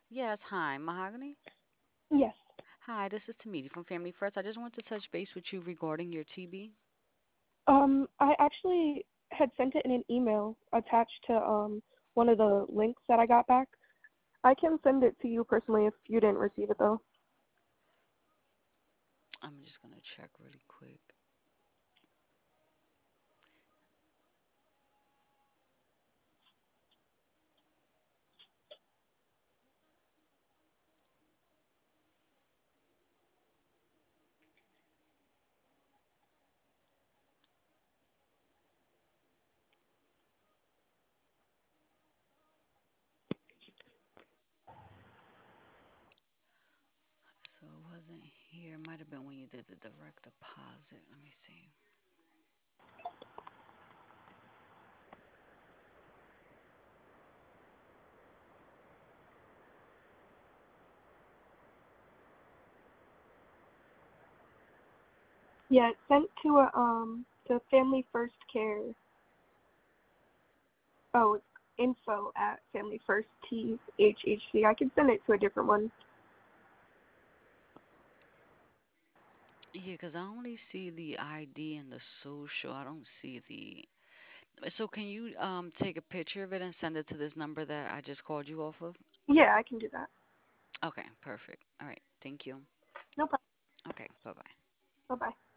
Yes, hi, Mahogany. Yes. Hi, this is Tamiti from Family First. I just want to touch base with you regarding your TB. I actually had sent it in an email attached to one of the links that I got back. I can send it to you personally if you didn't receive it though. I'm just gonna check really quick. So it wasn't here. It might have been when you did the direct deposit. Let me see. Yeah, it's sent to Family First Care. Oh, it's info at Family First THHC. I can send it to a different one. Yeah, because I only see the ID and the social. I don't see the. So can you take a picture of it and send it to this number that I just called you off of? Yeah, I can do that. Okay, perfect. All right, thank you. No problem. Okay, bye bye. Bye bye.